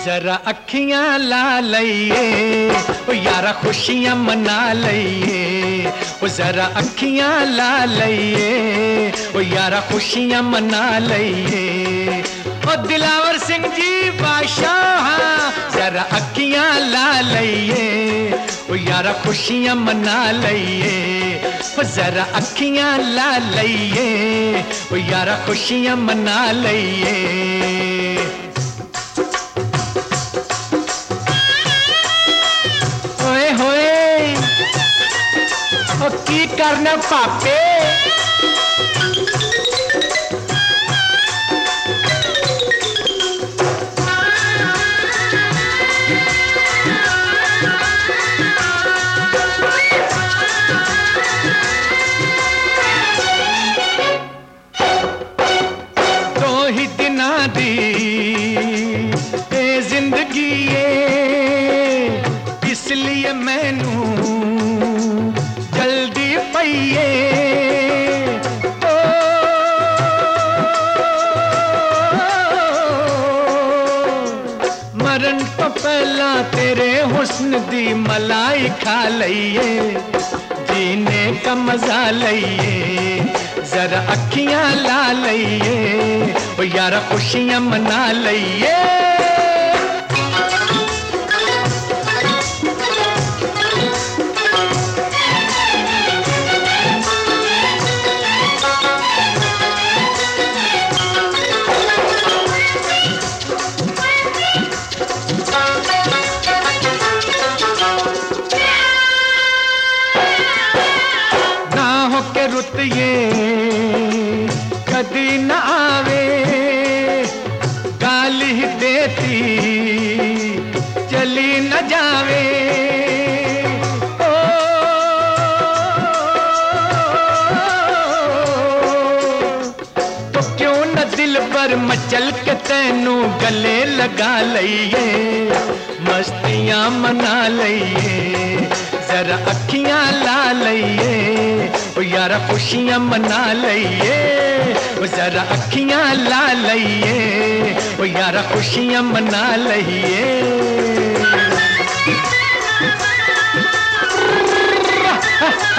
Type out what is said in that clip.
जरा अखियां ला लइए ओ यारा खुशियां मना लइए। ओ जरा अखियां ला लइए ओ यारा खुशियां मना लइए। ओ दिलावर सिंह जी बादशाह जरा अखियां ला लइए ओ यारा खुशियां मना लइए। ओ जरा अखियां ला लइए ओ यारा खुशियां मना लइए। ओ की करना पापे दो ही दिना दी ए जिंदगी इसलिए मैनू जल्दी पईए। मरण तो पहला तेरे हुस्न दी मलाई खा लइए। जीने का मजा लइए जरा अखियां ला लइए ओ यारा खुशियां मना लइए। रुत ये कदी न आवे गाली देती चली न जावे। ओ तो क्यों न दिल पर मचल के तैनू गले लगा लइए मस्तियां मना लइए। जरा अखियां ला लइए ओ यारा खुशियां मना लइए। ओ जरा अखियां ला लइए ओ यारा खुशियां मना लइए।